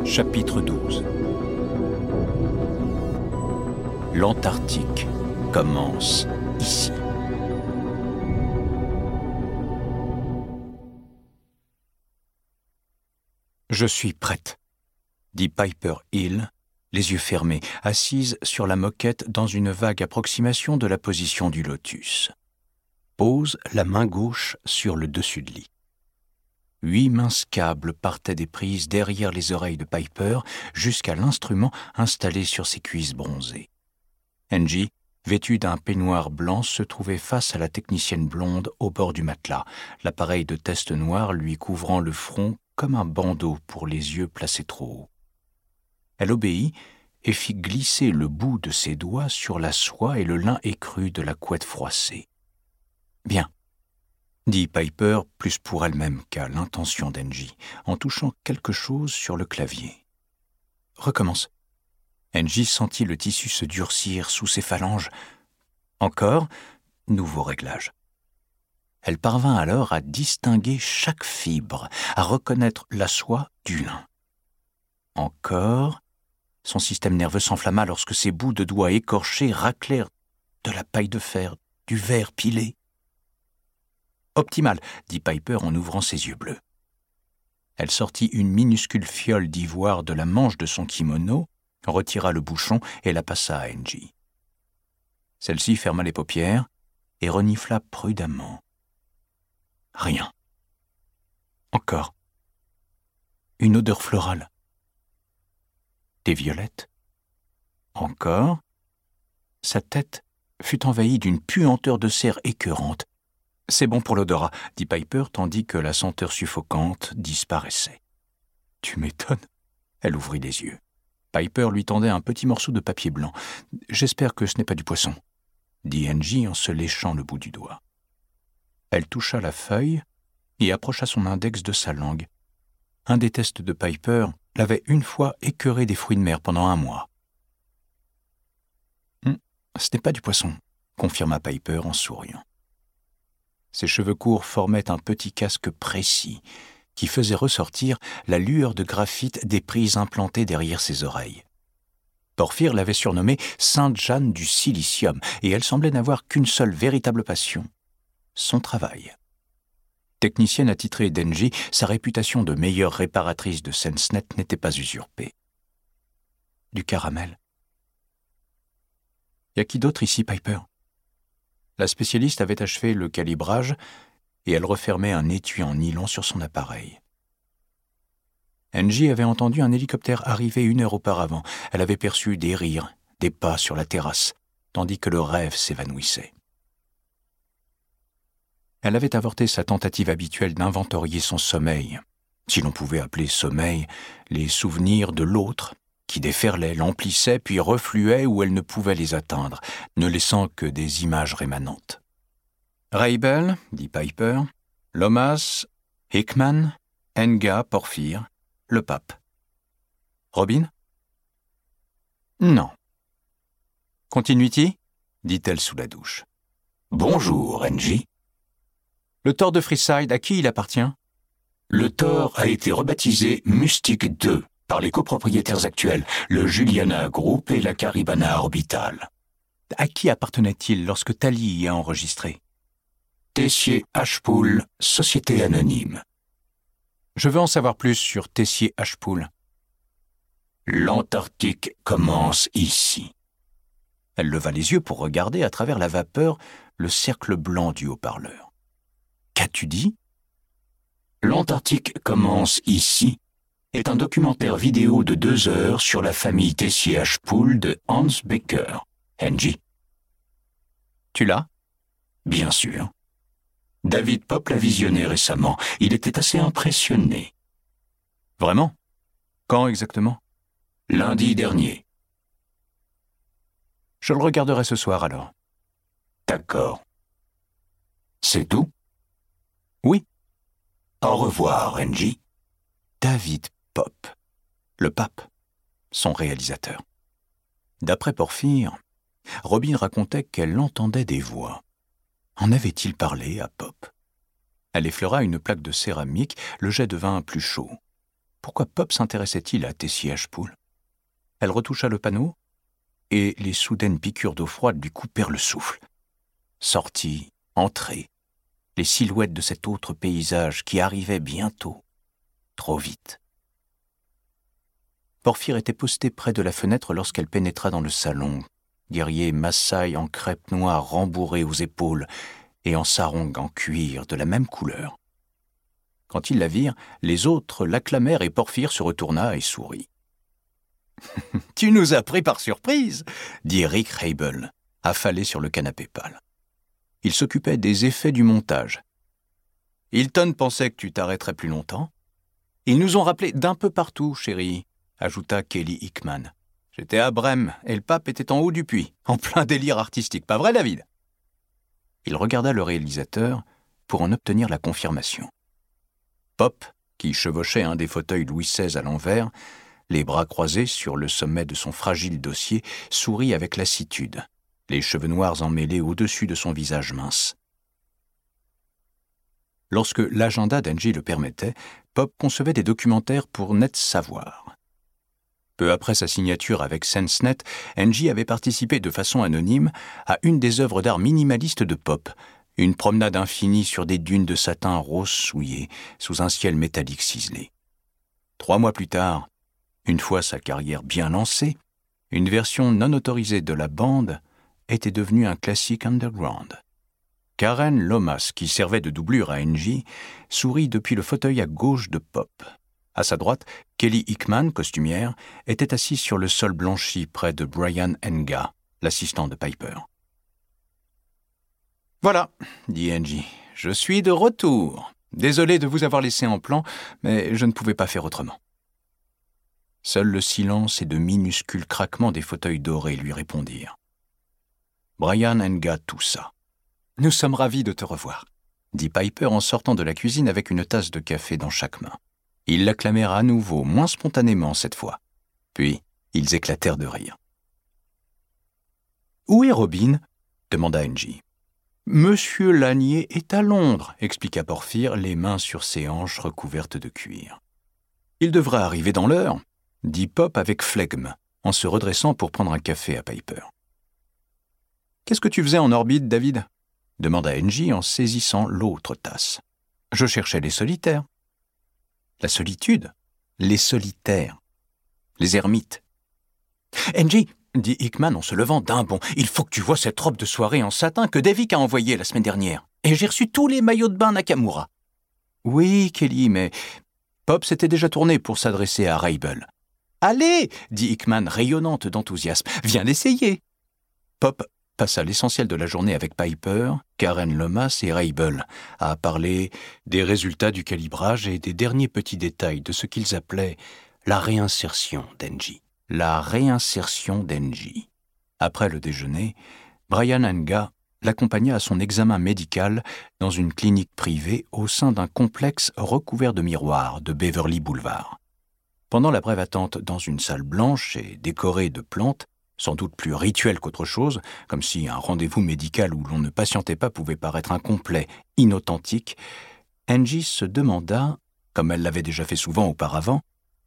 Chapitre 12. L'Antarctique commence ici. Je suis prête, dit Piper Hill, les yeux fermés, assise sur la moquette dans une vague approximation de la position du lotus. Pose la main gauche sur le dessus de lit. 8 minces câbles partaient des prises derrière les oreilles de Piper jusqu'à l'instrument installé sur ses cuisses bronzées. Angie, vêtue d'un peignoir blanc, se trouvait face à la technicienne blonde au bord du matelas, l'appareil de test noir lui couvrant le front comme un bandeau pour les yeux placés trop haut. Elle obéit et fit glisser le bout de ses doigts sur la soie et le lin écru de la couette froissée. « Bien », dit Piper, plus pour elle-même qu'à l'intention d'Angie, en touchant quelque chose sur le clavier. « Recommence. » Angie sentit le tissu se durcir sous ses phalanges. Encore, nouveau réglage. Elle parvint alors à distinguer chaque fibre, à reconnaître la soie du lin. Encore, son système nerveux s'enflamma lorsque ses bouts de doigts écorchés raclèrent de la paille de fer, du verre pilé. Optimal, dit Piper en ouvrant ses yeux bleus. Elle sortit une minuscule fiole d'ivoire de la manche de son kimono, retira le bouchon et la passa à Angie. Celle-ci ferma les paupières et renifla prudemment. Rien. Encore. Une odeur florale. Des violettes. Encore. Sa tête fut envahie d'une puanteur de serre écœurante. « C'est bon pour l'odorat », dit Piper, tandis que la senteur suffocante disparaissait. « Tu m'étonnes », elle ouvrit les yeux. Piper lui tendait un petit morceau de papier blanc. « J'espère que ce n'est pas du poisson », dit Angie en se léchant le bout du doigt. Elle toucha la feuille et approcha son index de sa langue. Un des tests de Piper l'avait une fois écœuré des fruits de mer pendant 1 mois. « Ce n'est pas du poisson », confirma Piper en souriant. Ses cheveux courts formaient un petit casque précis qui faisait ressortir la lueur de graphite des prises implantées derrière ses oreilles. Porphyre l'avait surnommée Sainte Jeanne du silicium et elle semblait n'avoir qu'une seule véritable passion, son travail. Technicienne attitrée d'Angie, sa réputation de meilleure réparatrice de SenseNet n'était pas usurpée. Du caramel. Y a qui d'autre ici, Piper ? La spécialiste avait achevé le calibrage et elle refermait un étui en nylon sur son appareil. Angie avait entendu un hélicoptère arriver 1 heure auparavant. Elle avait perçu des rires, des pas sur la terrasse, tandis que le rêve s'évanouissait. Elle avait avorté sa tentative habituelle d'inventorier son sommeil, si l'on pouvait appeler sommeil les souvenirs de l'autre, qui déferlaient, l'emplissaient, puis refluaient où elle ne pouvait les atteindre, ne laissant que des images rémanentes. Reibel, dit Piper, Lomas, Hickman, Enga, Porphyre, le pape. Robin ? Non. Continuity ? dit-elle sous la douche. Bonjour, Angie. Le Thor de Freeside, à qui il appartient ? Le Thor a été rebaptisé Mystique 2 par les copropriétaires actuels, le Juliana Group et la Caribana Orbital. À qui appartenait-il lorsque Tally y a enregistré ? Tessier Ashpool, société anonyme. Je veux en savoir plus sur Tessier Ashpool. L'Antarctique commence ici. Elle leva les yeux pour regarder à travers la vapeur le cercle blanc du haut-parleur. Qu'as-tu dit ? L'Antarctique commence ici est un documentaire vidéo de 2 heures sur la famille Tessier Ashpool de Hans Becker. Angie. Tu l'as ? Bien sûr. David Pop l'a visionné récemment. Il était assez impressionné. Vraiment ? Quand exactement ? Lundi dernier. Je le regarderai ce soir alors. D'accord. C'est tout ? Oui. Au revoir, Angie. David Pop, le pape, son réalisateur. D'après Porphyre, Robin racontait qu'elle entendait des voix. En avait-il parlé à Pop ? Elle effleura une plaque de céramique, le jet devint plus chaud. Pourquoi Pop s'intéressait-il à Tessie Ashpool? Elle retoucha le panneau, et les soudaines piqûres d'eau froide lui coupèrent le souffle. Sortie, entrée, les silhouettes de cet autre paysage qui arrivait bientôt, trop vite. Porphyre était posté près de la fenêtre lorsqu'elle pénétra dans le salon, guerrier massaï en crêpe noire rembourrée aux épaules et en sarong en cuir de la même couleur. Quand ils la virent, les autres l'acclamèrent et Porphyre se retourna et sourit. « Tu nous as pris par surprise !» dit Rick Rabel, affalé sur le canapé pâle. Il s'occupait des effets du montage. « Hilton pensait que tu t'arrêterais plus longtemps. Ils nous ont rappelé d'un peu partout, chérie, » ajouta Kelly Hickman. « J'étais à Brême et le pape était en haut du puits, en plein délire artistique. Pas vrai, David ?» Il regarda le réalisateur pour en obtenir la confirmation. Pop, qui chevauchait un des fauteuils Louis XVI à l'envers, les bras croisés sur le sommet de son fragile dossier, sourit avec lassitude, les cheveux noirs emmêlés au-dessus de son visage mince. Lorsque l'agenda d'Angie le permettait, Pop concevait des documentaires pour Net Savoir. Peu après sa signature avec SenseNet, Angie avait participé de façon anonyme à une des œuvres d'art minimalistes de Pop, une promenade infinie sur des dunes de satin rose souillé, sous un ciel métallique ciselé. 3 mois plus tard, une fois sa carrière bien lancée, une version non autorisée de la bande était devenue un classique underground. Karen Lomas, qui servait de doublure à Angie, sourit depuis le fauteuil à gauche de Pop. À sa droite, Kelly Hickman, costumière, était assise sur le sol blanchi près de Brian Nga, l'assistant de Piper. « Voilà, dit Angie, je suis de retour. Désolé de vous avoir laissé en plan, mais je ne pouvais pas faire autrement. » Seul le silence et de minuscules craquements des fauteuils dorés lui répondirent. Brian Nga toussa. « Nous sommes ravis de te revoir, » dit Piper en sortant de la cuisine avec une tasse de café dans chaque main. Ils l'acclamèrent à nouveau, moins spontanément cette fois. Puis, ils éclatèrent de rire. « Où est Robin ?» demanda Angie. « Monsieur Lanier est à Londres, » expliqua Porphyre, les mains sur ses hanches recouvertes de cuir. « Il devrait arriver dans l'heure, » dit Pop avec flegme, en se redressant pour prendre un café à Piper. « Qu'est-ce que tu faisais en orbite, David ?» demanda Angie en saisissant l'autre tasse. « Je cherchais les solitaires. » La solitude, les solitaires, les ermites. « Angie, » dit Hickman en se levant d'un bond, « il faut que tu vois cette robe de soirée en satin que Davik a envoyée la semaine dernière. Et j'ai reçu tous les maillots de bain Nakamura. » « Oui, Kelly, mais... » Pop s'était déjà tourné pour s'adresser à Rabel. « Allez !» dit Hickman, rayonnante d'enthousiasme. « Viens l'essayer !» Pop passa l'essentiel de la journée avec Piper, Karen Lomas et Rabel, à parler des résultats du calibrage et des derniers petits détails de ce qu'ils appelaient la réinsertion d'Angie. La réinsertion d'Angie. Après le déjeuner, Brian Nga l'accompagna à son examen médical dans une clinique privée au sein d'un complexe recouvert de miroirs de Beverly Boulevard. Pendant la brève attente dans une salle blanche et décorée de plantes, sans doute plus rituelle qu'autre chose, comme si un rendez-vous médical où l'on ne patientait pas pouvait paraître incomplet, inauthentique, Angie se demanda, comme elle l'avait déjà fait souvent auparavant,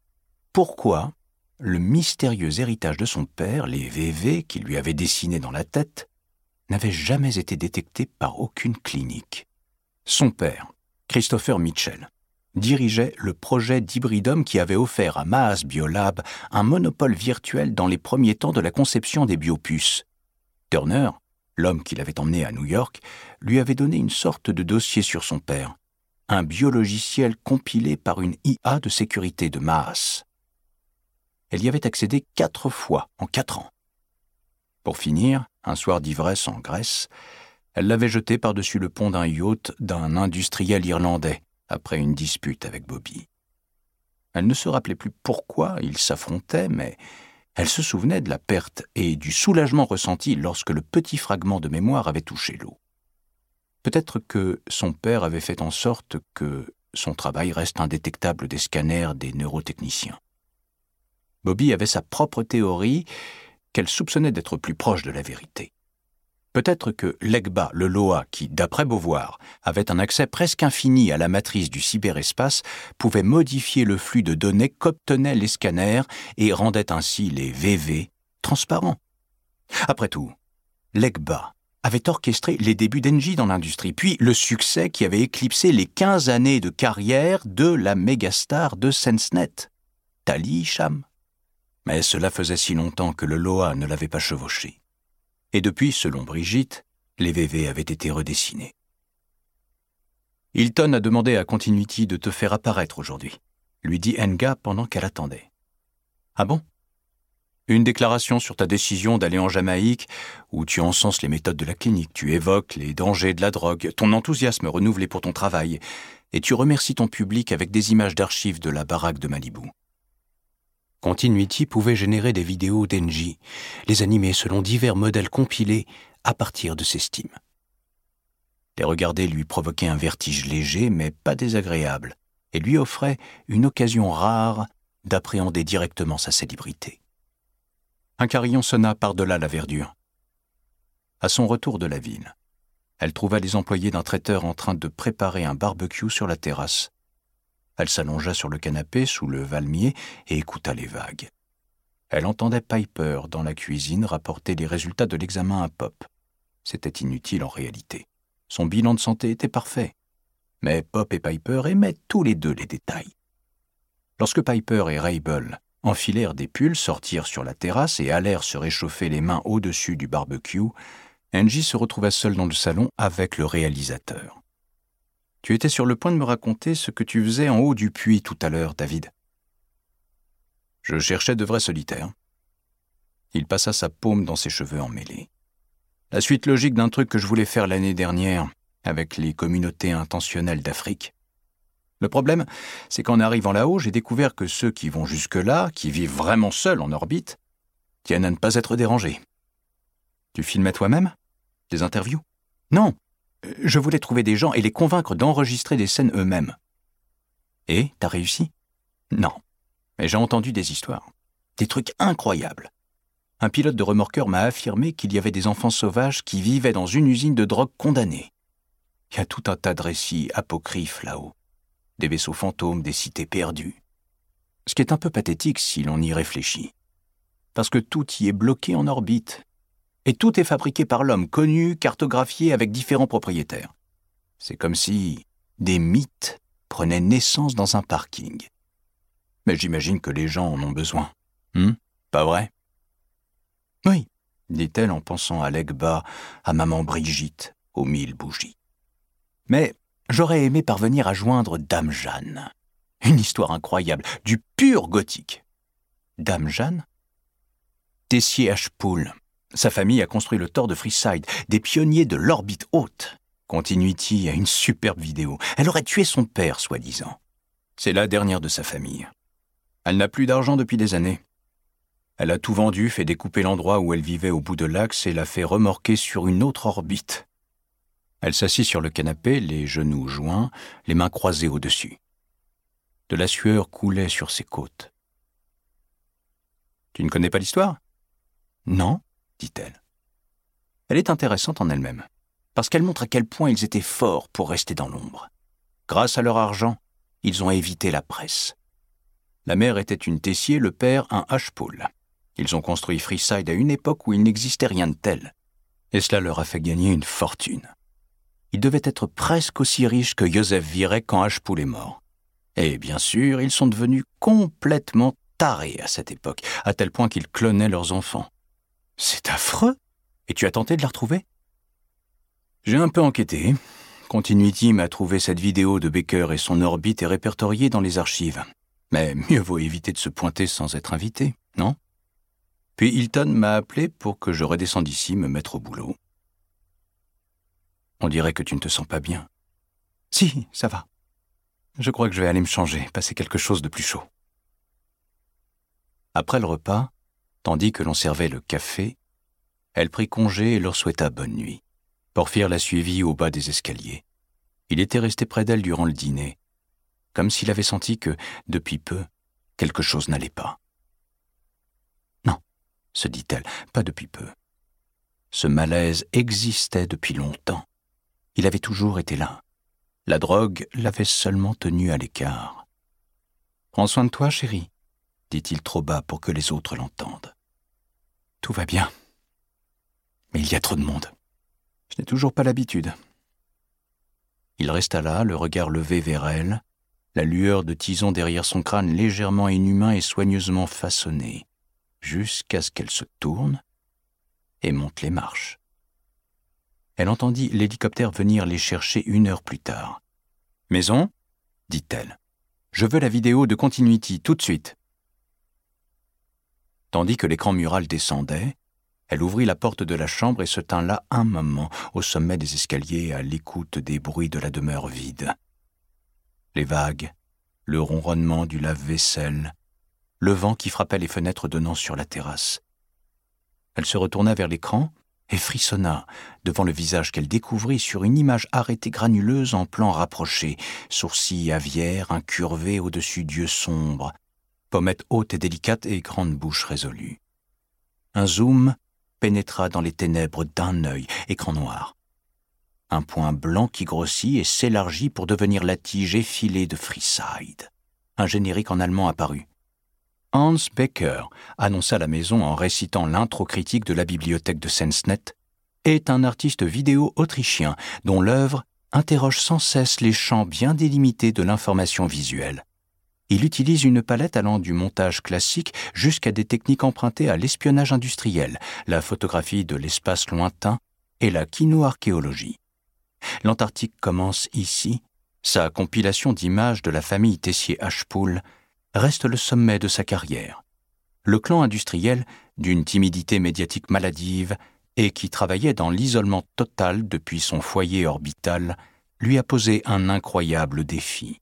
pourquoi le mystérieux héritage de son père, les VV qu'il lui avait dessinés dans la tête, n'avait jamais été détecté par aucune clinique. Son père, Christopher Mitchell, dirigeait le projet d'hybridome qui avait offert à Maas Biolab un monopole virtuel dans les premiers temps de la conception des biopuces. Turner, l'homme qui l'avait emmené à New York, lui avait donné une sorte de dossier sur son père, un biologiciel compilé par une IA de sécurité de Maas. Elle y avait accédé 4 fois en 4 ans. Pour finir, un soir d'ivresse en Grèce, elle l'avait jeté par-dessus le pont d'un yacht d'un industriel irlandais, après une dispute avec Bobby. Elle ne se rappelait plus pourquoi ils s'affrontaient, mais elle se souvenait de la perte et du soulagement ressenti lorsque le petit fragment de mémoire avait touché l'eau. Peut-être que son père avait fait en sorte que son travail reste indétectable des scanners des neurotechniciens. Bobby avait sa propre théorie qu'elle soupçonnait d'être plus proche de la vérité. Peut-être que Legba, le Loa, qui, d'après Beauvoir, avait un accès presque infini à la matrice du cyberespace, pouvait modifier le flux de données qu'obtenaient les scanners et rendait ainsi les VV transparents. Après tout, Legba avait orchestré les débuts d'Engie dans l'industrie, puis le succès qui avait éclipsé les 15 années de carrière de la mégastar de SenseNet, Tali Hicham. Mais cela faisait si longtemps que le Loa ne l'avait pas chevauché. Et depuis, selon Brigitte, les VV avaient été redessinés. Hilton a demandé à Continuity de te faire apparaître aujourd'hui, lui dit Nga pendant qu'elle attendait. Ah bon ? Une déclaration sur ta décision d'aller en Jamaïque, où tu encenses les méthodes de la clinique, tu évoques les dangers de la drogue, ton enthousiasme renouvelé pour ton travail, et tu remercies ton public avec des images d'archives de la baraque de Malibu. Continuity pouvait générer des vidéos d'Engie, les animer selon divers modèles compilés à partir de ses stims. Les regarder lui provoquait un vertige léger mais pas désagréable, et lui offrait une occasion rare d'appréhender directement sa célébrité. Un carillon sonna par-delà la verdure. À son retour de la ville, elle trouva les employés d'un traiteur en train de préparer un barbecue sur la terrasse. Elle s'allongea sur le canapé sous le valmier et écouta les vagues. Elle entendait Piper dans la cuisine rapporter les résultats de l'examen à Pop. C'était inutile en réalité. Son bilan de santé était parfait. Mais Pop et Piper aimaient tous les deux les détails. Lorsque Piper et Rabel enfilèrent des pulls, sortirent sur la terrasse et allèrent se réchauffer les mains au-dessus du barbecue, Angie se retrouva seule dans le salon avec le réalisateur. « Tu étais sur le point de me raconter ce que tu faisais en haut du puits tout à l'heure, David. » Je cherchais de vrais solitaires. Il passa sa paume dans ses cheveux emmêlés. La suite logique d'un truc que je voulais faire l'année dernière avec les communautés intentionnelles d'Afrique. Le problème, c'est qu'en arrivant là-haut, j'ai découvert que ceux qui vont jusque-là, qui vivent vraiment seuls en orbite, tiennent à ne pas être dérangés. Tu filmais toi-même ? Des interviews ? Non. Je voulais trouver des gens et les convaincre d'enregistrer des scènes eux-mêmes. Et, t'as réussi ? Non. Mais j'ai entendu des histoires. Des trucs incroyables. Un pilote de remorqueur m'a affirmé qu'il y avait des enfants sauvages qui vivaient dans une usine de drogue condamnée. Il y a tout un tas de récits apocryphes là-haut. Des vaisseaux fantômes, des cités perdues. Ce qui est un peu pathétique si l'on y réfléchit. Parce que tout y est bloqué en orbite. Et tout est fabriqué par l'homme, connu, cartographié avec différents propriétaires. C'est comme si des mythes prenaient naissance dans un parking. Mais j'imagine que les gens en ont besoin. Pas vrai ? Oui, dit-elle en pensant à Legba, à maman Brigitte, aux 1000 bougies. Mais j'aurais aimé parvenir à joindre Dame Jeanne. Une histoire incroyable, du pur gothique. Dame Jeanne ? Tessier Ashpool. Sa famille a construit le tort de Freeside, des pionniers de l'orbite haute. Continuity a une superbe vidéo. Elle aurait tué son père, soi-disant. C'est la dernière de sa famille. Elle n'a plus d'argent depuis des années. Elle a tout vendu, fait découper l'endroit où elle vivait au bout de l'axe et l'a fait remorquer sur une autre orbite. Elle s'assit sur le canapé, les genoux joints, les mains croisées au-dessus. De la sueur coulait sur ses côtes. « Tu ne connais pas l'histoire ? » ?»« Non, dit-elle. Elle est intéressante en elle-même, parce qu'elle montre à quel point ils étaient forts pour rester dans l'ombre. Grâce à leur argent, ils ont évité la presse. La mère était une Tessier, le père un Ashpool. Ils ont construit Freeside à une époque où il n'existait rien de tel. Et cela leur a fait gagner une fortune. Ils devaient être presque aussi riches que Joseph Virek quand Ashpool est mort. Et bien sûr, ils sont devenus complètement tarés à cette époque, à tel point qu'ils clonaient leurs enfants. C'est affreux. Et tu as tenté de la retrouver ? J'ai un peu enquêté. Continuity m'a trouvé cette vidéo de Baker et son orbite est répertoriée dans les archives. Mais mieux vaut éviter de se pointer sans être invité, non ? Puis Hilton m'a appelé pour que je redescende ici me mettre au boulot. On dirait que tu ne te sens pas bien. Si, ça va. Je crois que je vais aller me changer, passer quelque chose de plus chaud. Après le repas, tandis que l'on servait le café, elle prit congé et leur souhaita bonne nuit. Porphyre la suivit au bas des escaliers. Il était resté près d'elle durant le dîner, comme s'il avait senti que, depuis peu, quelque chose n'allait pas. Non, se dit-elle, pas depuis peu. Ce malaise existait depuis longtemps. Il avait toujours été là. La drogue l'avait seulement tenu à l'écart. « Prends soin de toi, chérie, » dit-il trop bas pour que les autres l'entendent. « Tout va bien. Mais il y a trop de monde. Je n'ai toujours pas l'habitude. » Il resta là, le regard levé vers elle, la lueur de tison derrière son crâne légèrement inhumain et soigneusement façonné, jusqu'à ce qu'elle se tourne et monte les marches. Elle entendit l'hélicoptère venir les chercher 1 heure plus tard. « Maison ?» dit-elle. « Je veux la vidéo de Continuity, tout de suite. » Tandis que l'écran mural descendait, elle ouvrit la porte de la chambre et se tint là un moment, au sommet des escaliers, à l'écoute des bruits de la demeure vide. Les vagues, le ronronnement du lave-vaisselle, le vent qui frappait les fenêtres donnant sur la terrasse. Elle se retourna vers l'écran et frissonna devant le visage qu'elle découvrit sur une image arrêtée granuleuse en plan rapproché, sourcils aviaires incurvés au-dessus d'yeux sombres, pommettes hautes et délicates et grande bouche résolue. Un zoom pénétra dans les ténèbres d'un œil, écran noir. Un point blanc qui grossit et s'élargit pour devenir la tige effilée de Freeside. Un générique en allemand apparut. Hans Becker, annonça la maison en récitant l'intro critique de la bibliothèque de Sensnet, est un artiste vidéo autrichien dont l'œuvre interroge sans cesse les champs bien délimités de l'information visuelle. Il utilise une palette allant du montage classique jusqu'à des techniques empruntées à l'espionnage industriel, la photographie de l'espace lointain et la kino-archéologie. L'Antarctique commence ici. Sa compilation d'images de la famille Tessier-Ashpool reste le sommet de sa carrière. Le clan industriel, d'une timidité médiatique maladive et qui travaillait dans l'isolement total depuis son foyer orbital, lui a posé un incroyable défi.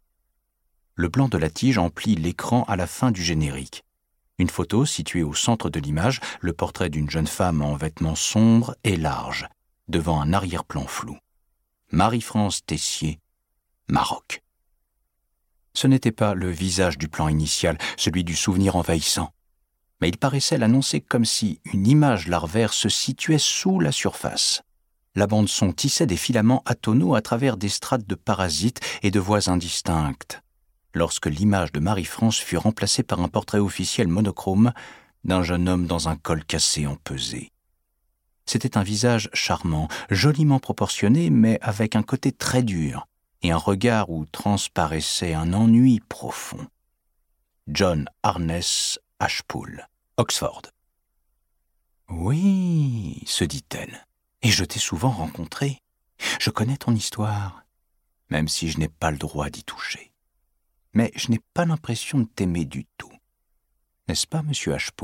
Le blanc de la tige emplit l'écran à la fin du générique. Une photo située au centre de l'image, le portrait d'une jeune femme en vêtements sombres et larges, devant un arrière-plan flou. Marie-France Tessier, Maroc. Ce n'était pas le visage du plan initial, celui du souvenir envahissant, mais il paraissait l'annoncer comme si une image larvaire se situait sous la surface. La bande-son tissait des filaments atonaux à travers des strates de parasites et de voix indistinctes. Lorsque l'image de Marie-France fut remplacée par un portrait officiel monochrome d'un jeune homme dans un col cassé empesé. C'était un visage charmant, joliment proportionné, mais avec un côté très dur et un regard où transparaissait un ennui profond. John Harness Ashpool, Oxford. « Oui, se dit-elle, et je t'ai souvent rencontré. Je connais ton histoire, même si je n'ai pas le droit d'y toucher. Mais je n'ai pas l'impression de t'aimer du tout. N'est-ce pas, monsieur Ashpool ?